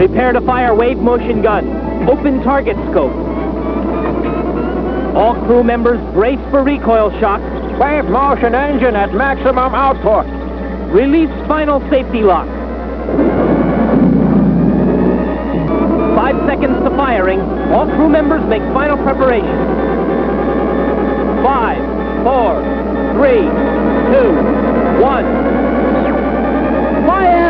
Prepare to fire wave motion gun. Open target scope. All crew members brace for recoil shock. Wave motion engine at maximum output. Release final safety lock. 5 seconds to firing. All crew members make final preparations. 5, 4, 3, 2, 1. Fire!